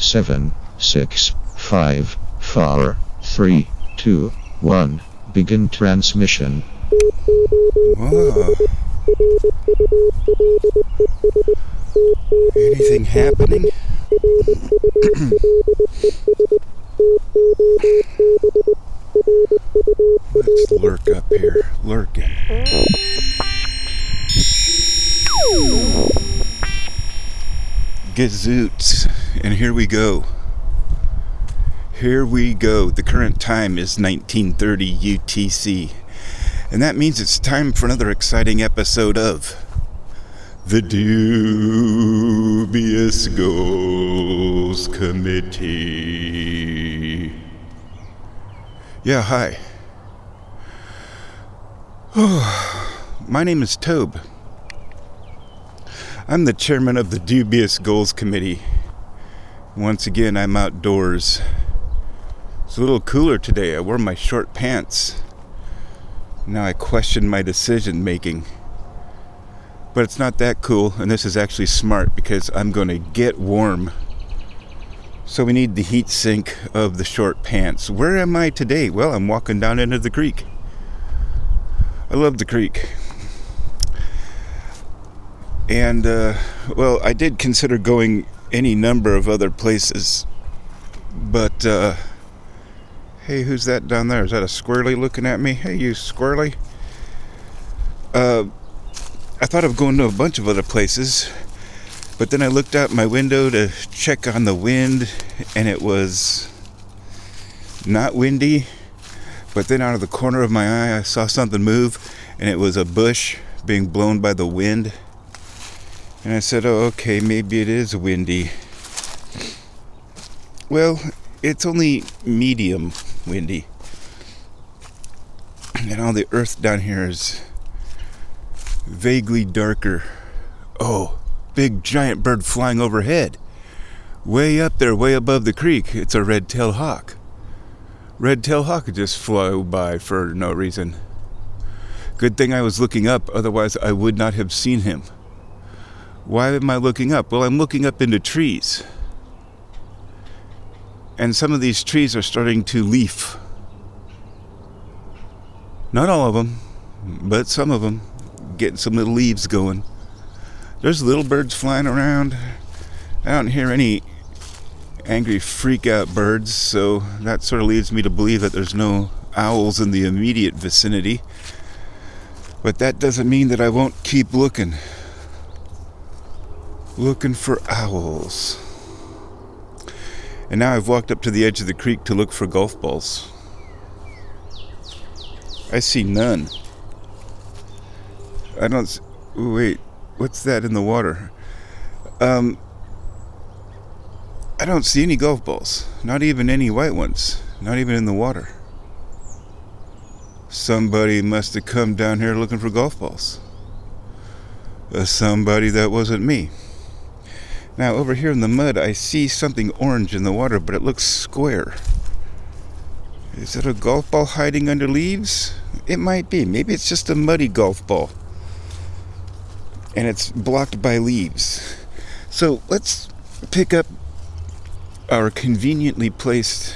7, 6, 5, 4, 3, 2, 1. Begin transmission. Whoa. Anything happening? Let's lurk up here. Lurking. Gazoots. And here we go. Here we go. The current time is 1930 UTC. And that means it's time for another exciting episode of The Dubious Goals Committee. Yeah, hi. My name is Tobe. I'm the chairman of the Dubious Goals Committee. Once again, I'm outdoors. It's a little cooler today. I wore my short pants. Now I question my decision making. But it's not that cool, and this is actually smart because I'm going to get warm. So we need the heat sink of the short pants. Where am I today? Well, I'm walking down into the creek. I love the creek. And, well, I did consider going any number of other places. But, hey, who's that down there? Is that a squirrely looking at me? Hey, you squirrely. I thought of going to a bunch of other places, but then I looked out my window to check on the wind, and it was not windy. But then out of the corner of my eye, I saw something move, and it was a bush being blown by the wind. And I said, oh, okay, maybe it is windy. Well, it's only medium windy. And all the earth down here is vaguely darker. Oh, big giant bird flying overhead. Way up there, way above the creek. It's a red-tailed hawk. Red-tailed hawk could just fly by for no reason. Good thing I was looking up, otherwise I would not have seen him. Why am I looking up? Well, I'm looking up into trees. And some of these trees are starting to leaf. Not all of them, but some of them. Getting some little leaves going. There's little birds flying around. I don't hear any angry freak out birds, so that sort of leads me to believe that there's no owls in the immediate vicinity. But that doesn't mean that I won't keep looking. Looking for owls. And now I've walked up to the edge of the creek to look for golf balls. I see none. I don't... Wait, what's that in the water? I don't see any golf balls. Not even any white ones. Not even in the water. Somebody must have come down here looking for golf balls. Somebody that wasn't me. Now, over here in the mud, I see something orange in the water, but it looks square. Is it a golf ball hiding under leaves? It might be. Maybe it's just a muddy golf ball. And it's blocked by leaves. So let's pick up our conveniently placed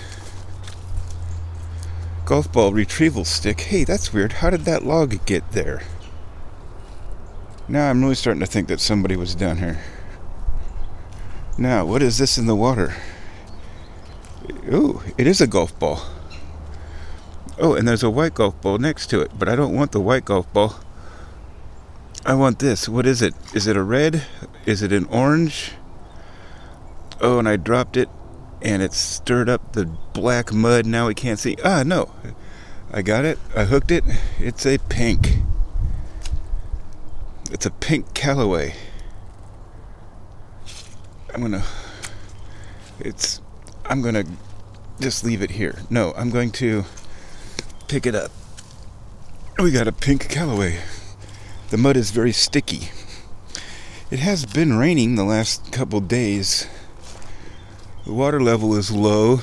golf ball retrieval stick. Hey, that's weird. How did that log get there? Now I'm really starting to think that somebody was down here. Now, what is this in the water? Ooh, it is a golf ball. Oh, and there's a white golf ball next to it, but I don't want the white golf ball. I want this. What is it? Is it a red? Is it an orange? Oh, and I dropped it, and it stirred up the black mud. Now we can't see. Ah, no. I got it. I hooked it. It's a pink. It's a pink Callaway. I'm gonna just leave it here. No, I'm going to pick it up. We got a pink Callaway. The mud is very sticky. It has been raining the last couple days. The water level is low.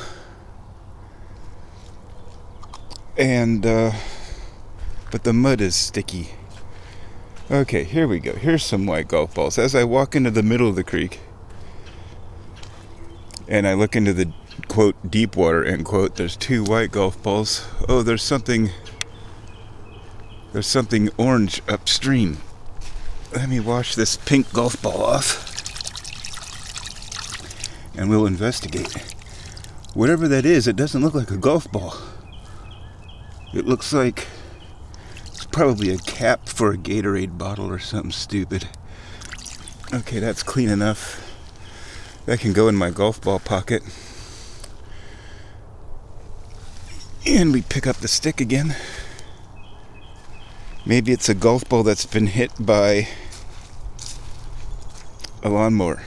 And, but the mud is sticky. Okay, here we go. Here's some white golf balls. As I walk into the middle of the creek, and I look into the, quote, deep water, end quote, there's 2 white golf balls. Oh, there's something orange upstream. Let me wash this pink golf ball off, and we'll investigate. Whatever that is, it doesn't look like a golf ball. It looks like it's probably a cap for a Gatorade bottle or something stupid. Okay, that's clean enough. That can go in my golf ball pocket. And we pick up the stick again. Maybe it's a golf ball that's been hit by a lawnmower.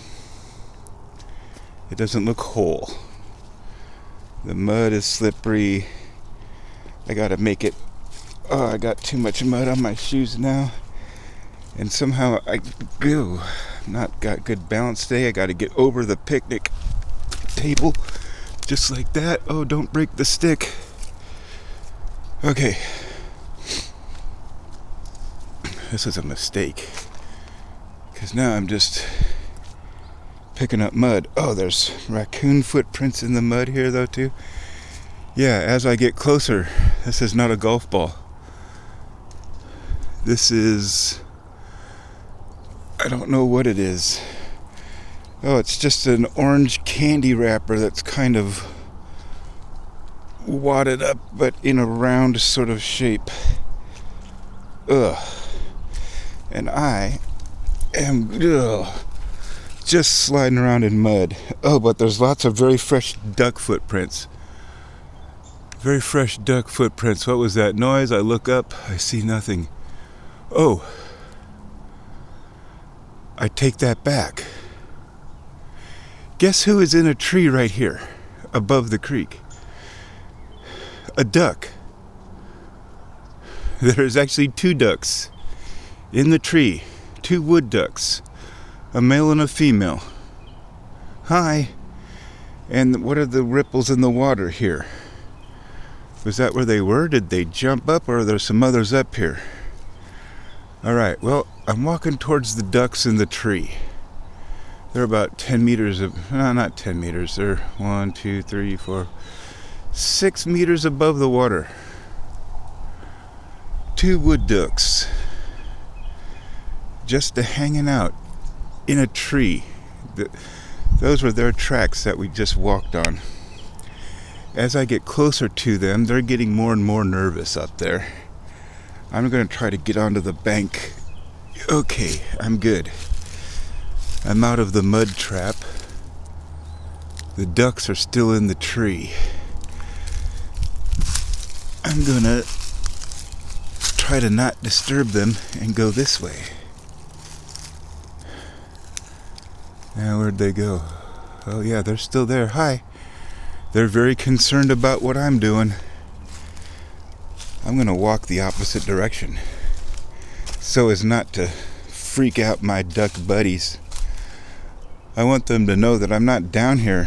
It doesn't look whole. The mud is slippery. I gotta make it. Oh, I got too much mud on my shoes now. And somehow not got good balance today. I gotta get over the picnic table. Just like that. Oh, don't break the stick. Okay. This is a mistake. Because now I'm just picking up mud. Oh, there's raccoon footprints in the mud here though too. Yeah, as I get closer, this is not a golf ball. This is, I don't know what it is. Oh, it's just an orange candy wrapper that's kind of wadded up but in a round sort of shape. Ugh. And I am just sliding around in mud. Oh, but there's lots of very fresh duck footprints. Very fresh duck footprints. What was that noise? I look up, I see nothing. Oh, I take that back. Guess who is in a tree right here, above the creek? A duck. There's actually 2 ducks in the tree. 2 wood ducks. A male and a female. Hi. And what are the ripples in the water here? Was that where they were? Did they jump up, or are there some others up here? Alright, well, I'm walking towards the ducks in the tree. They're about 10 meters not 10 meters. They're 1, 2, 3, 4, 6 meters above the water. 2 wood ducks. Just hanging out in a tree. Those were their tracks that we just walked on. As I get closer to them, they're getting more and more nervous up there. I'm going to try to get onto the bank. Okay, I'm good. I'm out of the mud trap. The ducks are still in the tree. I'm going to try to not disturb them and go this way. Now, where'd they go? Oh yeah, they're still there. Hi. They're very concerned about what I'm doing. I'm going to walk the opposite direction so as not to freak out my duck buddies. I want them to know that I'm not down here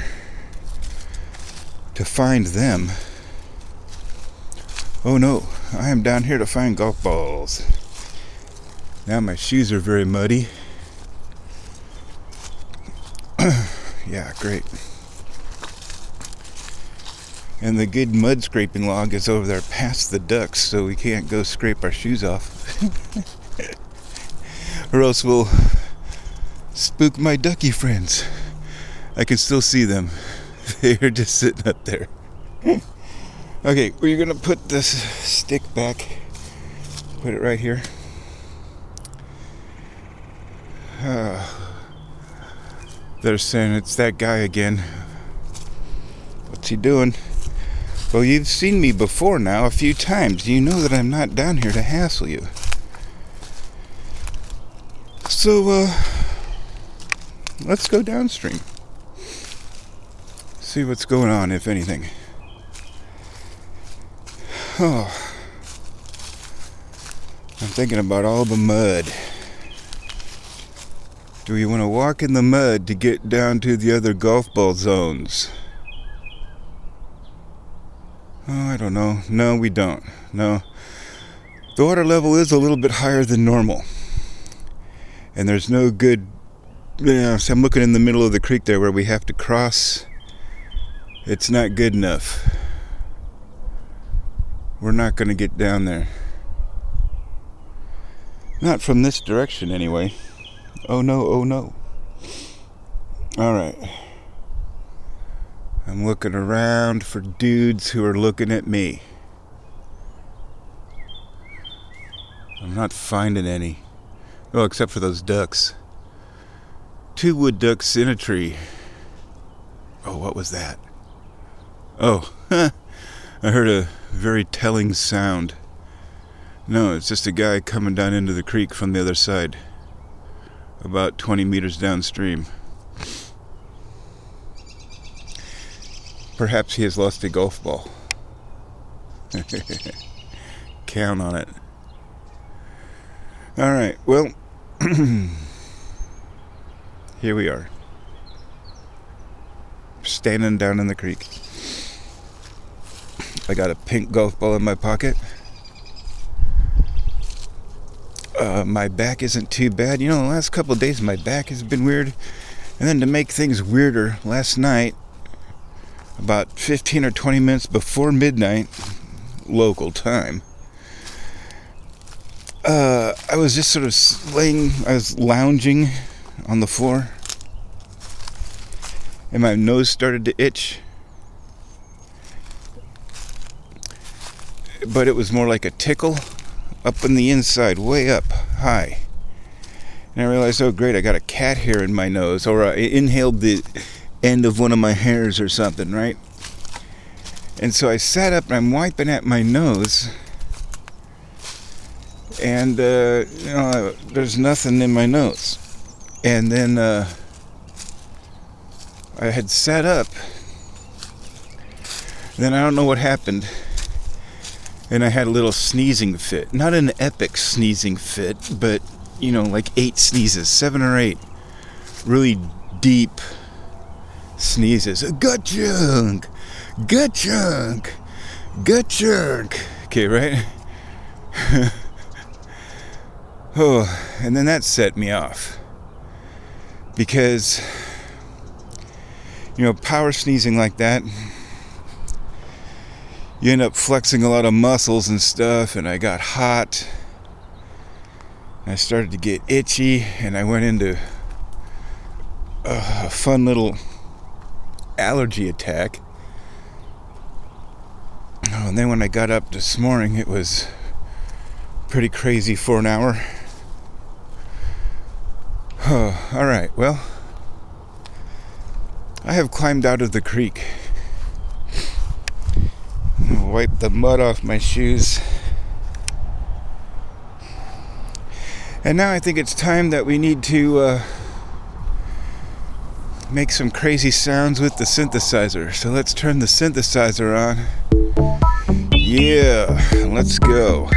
to find them. Oh no, I am down here to find golf balls. Now my shoes are very muddy. Yeah, great. And the good mud scraping log is over there past the ducks, so we can't go scrape our shoes off. Or else we'll spook my ducky friends. I can still see them. They're just sitting up there. Okay, we're gonna put this stick back. Put it right here. They're saying it's that guy again. What's he doing? Well, you've seen me before now a few times. You know that I'm not down here to hassle you. So, let's go downstream. See what's going on, if anything. Oh, I'm thinking about all the mud. Do we want to walk in the mud to get down to the other golf ball zones? Oh, I don't know. No, we don't. No. The water level is a little bit higher than normal. And there's no good... so I'm looking in the middle of the creek there where we have to cross It's not good enough. We're not going to get down there. Not from this direction, anyway. Oh no, oh no. Alright. I'm looking around for dudes who are looking at me. I'm not finding any. Oh, except for those ducks. 2 wood ducks in a tree. Oh, what was that? Oh, I heard a very telling sound. No, it's just a guy coming down into the creek from the other side. About 20 meters downstream. Perhaps he has lost a golf ball. Count on it. Alright, well, here we are. Standing down in the creek. I got a pink golf ball in my pocket. My back isn't too bad. You know, the last couple of days my back has been weird. And then to make things weirder, last night, about 15 or 20 minutes before midnight, local time, I was just sort of I was lounging on the floor, and my nose started to itch. But it was more like a tickle up on the inside, way up high. And I realized, oh great, I got a cat hair in my nose, or I inhaled the end of one of my hairs or something, right? And so I sat up and I'm wiping at my nose, and there's nothing in my nose. And then I had sat up, then I don't know what happened, and I had a little sneezing fit. Not an epic sneezing fit, but, you know, like 8 sneezes, 7 or 8. Really deep sneezes. Gut chunk! Gut chunk! Gut chunk! Okay, right? Oh, and then that set me off. Because, you know, power sneezing like that, you end up flexing a lot of muscles and stuff, and I got hot. I started to get itchy, and I went into a fun little allergy attack. Oh, and then when I got up this morning, it was pretty crazy for an hour. Oh, all right, well, I have climbed out of the creek. Wipe the mud off my shoes. And now I think it's time that we need to make some crazy sounds with the synthesizer. So let's turn the synthesizer on. Yeah, let's go.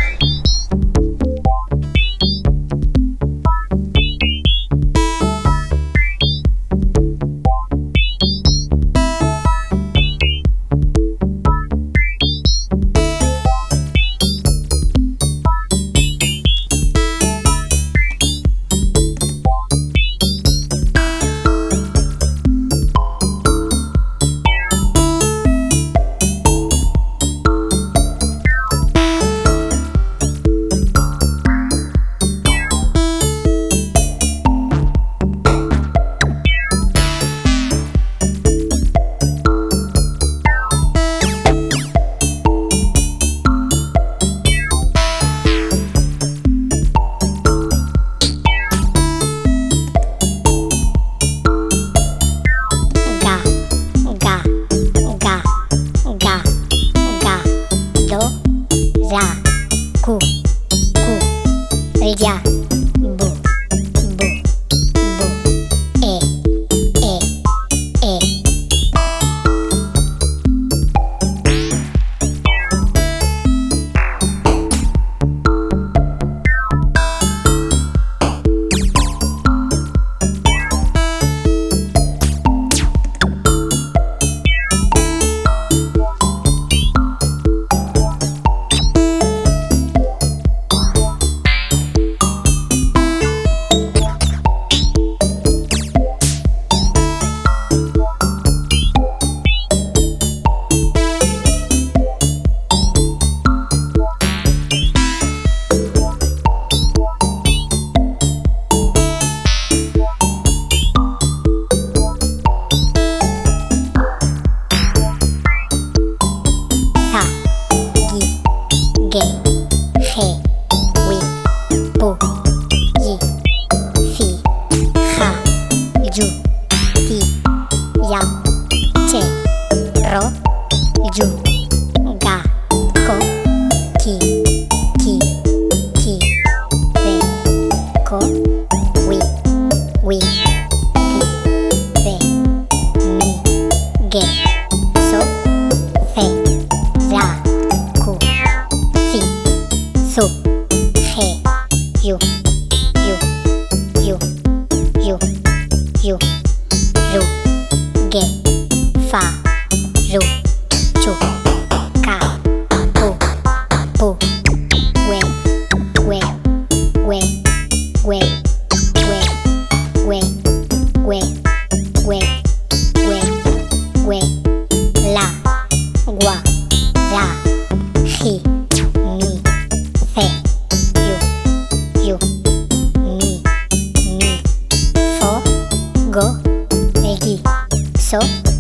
ru, chu, ca, pu, pu, we, we, we, we, we, we, we, we, we, we, la, gua, ra, hi, mi, fe, yu, mi, fo, go, gi, so.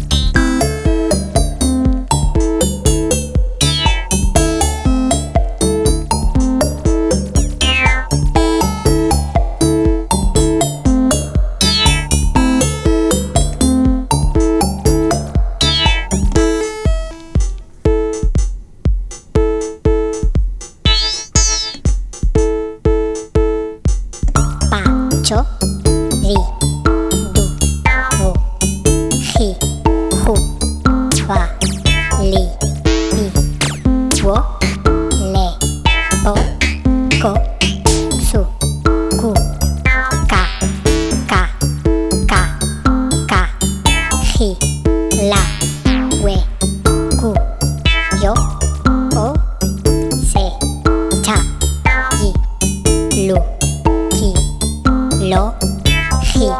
Pa, cho, ri, du, wo, hi, hu, va, li, pi, wo, le, po, ko, su, ku, ka, ka, ka, ka, hi, la, we, ku, yo, o, se, cha, yi, lu, ki, lo, hi.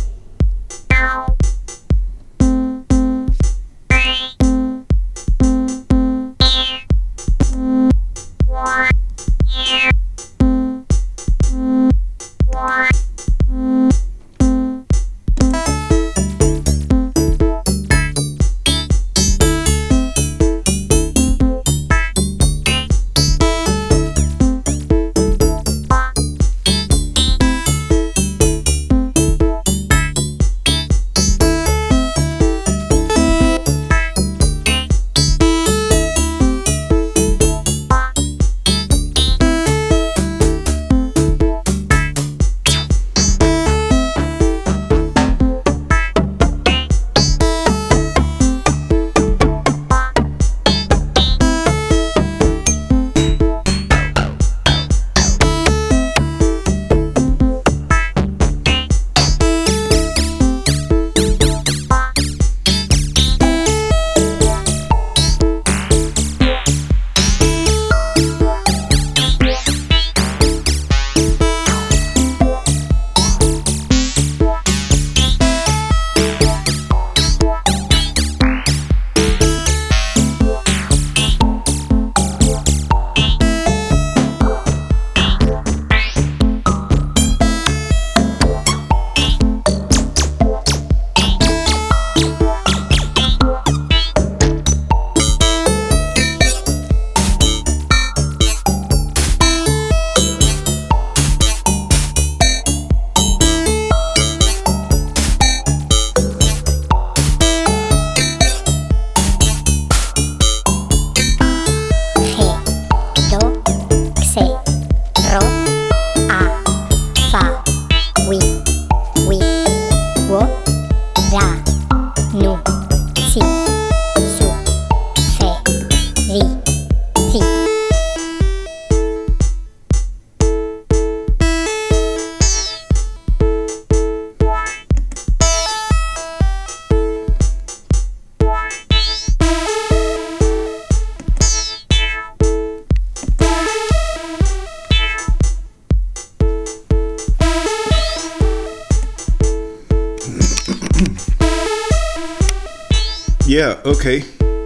Yeah, okay.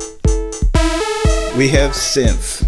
We have synth.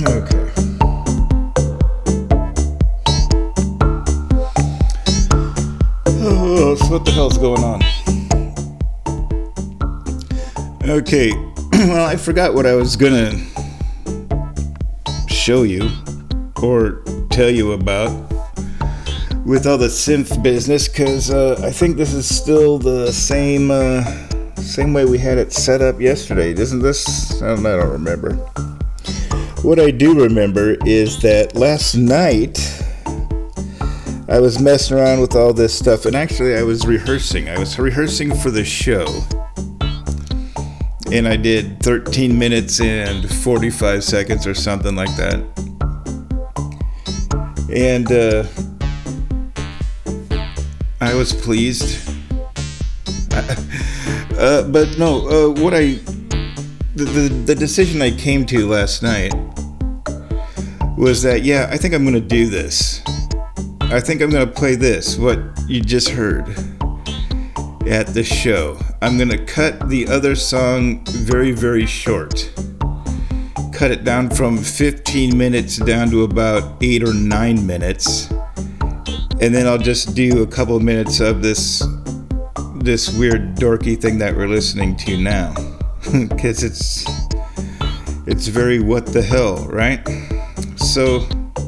Okay. Oh, so what the hell's going on? Okay, well, I forgot what I was gonna show you or tell you about with all the synth business, because I think this is still the same way we had it set up yesterday. Isn't this? I don't remember. What I do remember is that last night I was messing around with all this stuff, and actually I was rehearsing. I was rehearsing for the show, and I did 13 minutes and 45 seconds or something like that. And I was pleased. But no, the decision I came to last night was that, yeah, I think I'm going to do this. I think I'm going to play this, what you just heard at the show. I'm going to cut the other song very, very short. Cut it down from 15 minutes down to about 8 or 9 minutes. And then I'll just do a couple of minutes of this weird dorky thing that we're listening to now. Because it's very what the hell, right? So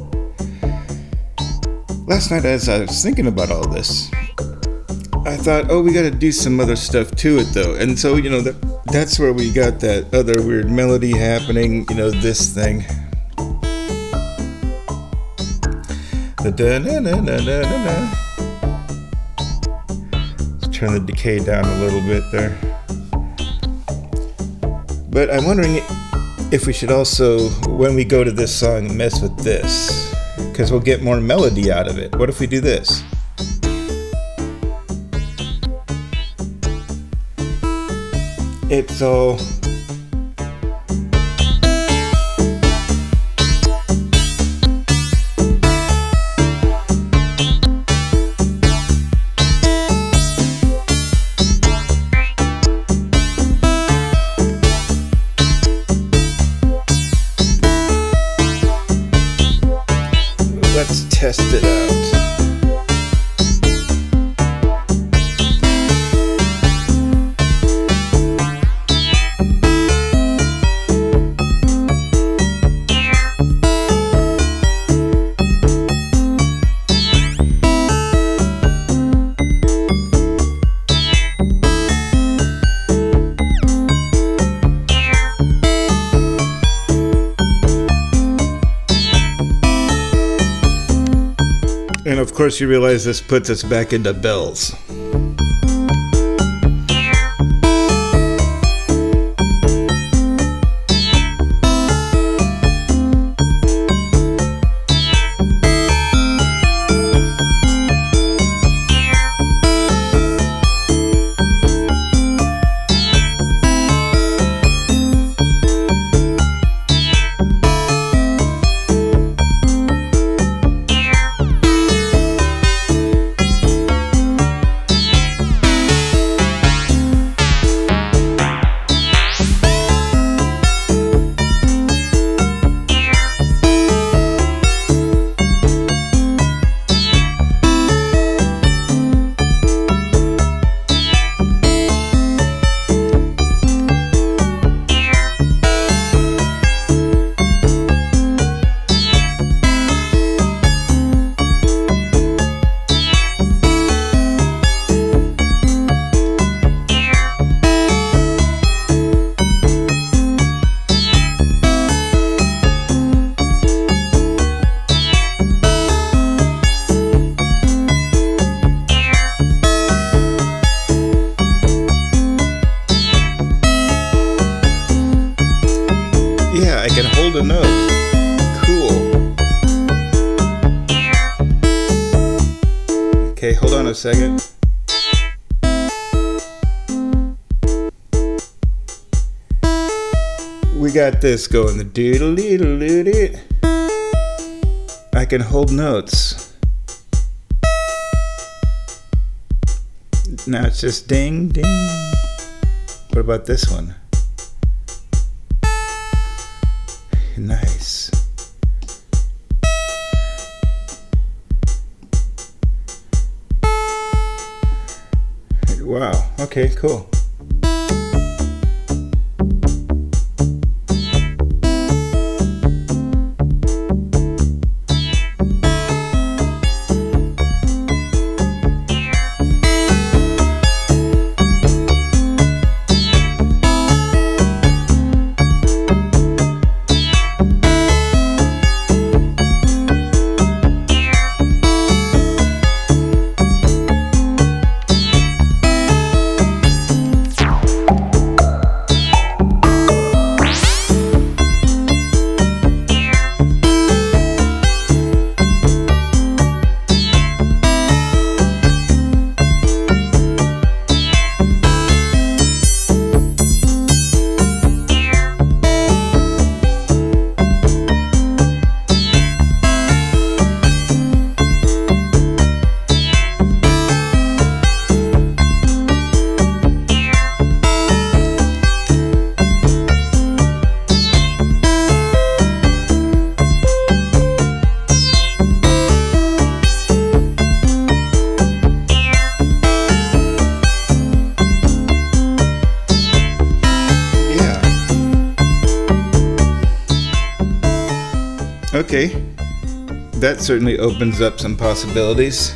last night as I was thinking about all this, I thought, we got to do some other stuff to it though. And so, that's where we got that other weird melody happening, this thing. The da-na-na-na-na-na. Let's turn the decay down a little bit there. But I'm wondering if we should also, when we go to this song, mess with this, because we'll get more melody out of it. What if we do this? It's all... Let's test it out. And of course you realize this puts us back into bells. Yeah, I can hold a note. Cool. Okay, hold on a second. We got this going. The doodle-doodle-doodle. I can hold notes. Now it's just ding, ding. What about this one? Nice. Wow. Okay, cool. Okay, that certainly opens up some possibilities.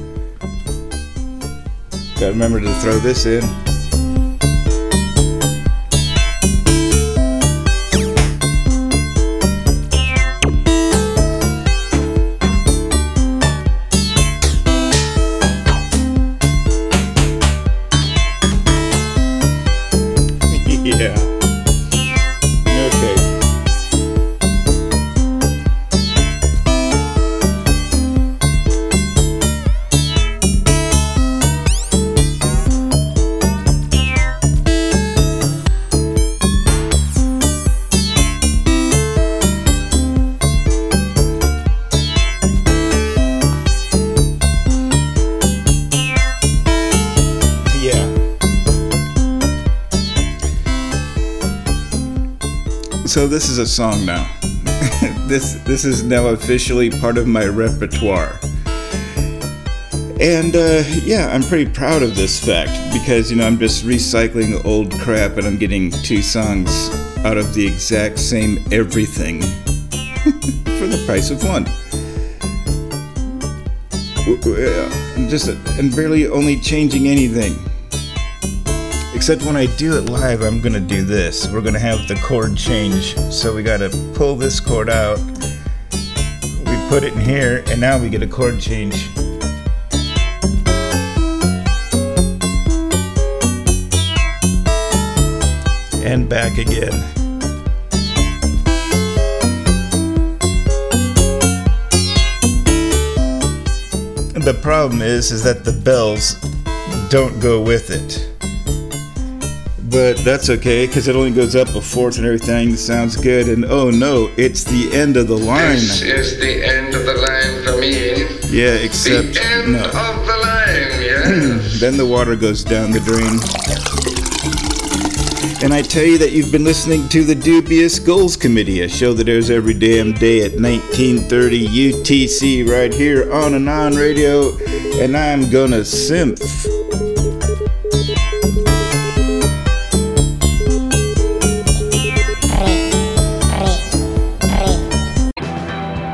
Gotta remember to throw this in. Yeah. Okay. So this is a song now. This is now officially part of my repertoire. And yeah, I'm pretty proud of this fact because, I'm just recycling old crap and I'm getting 2 songs out of the exact same everything for the price of 1. I'm barely only changing anything. Except when I do it live, I'm gonna do this. We're gonna have the chord change. So we gotta pull this chord out. We put it in here, and now we get a chord change. And back again. The problem is that the bells don't go with it. But that's okay, because it only goes up a fourth and everything sounds good. And oh no, it's the end of the line. This is the end of the line for me. Yeah, except the end no. of the line, yes. Then the water goes down the drain. And I tell you that you've been listening to the Dubious Goals Committee, a show that airs every damn day at 1930 UTC right here on Anon Radio. And I'm gonna simph.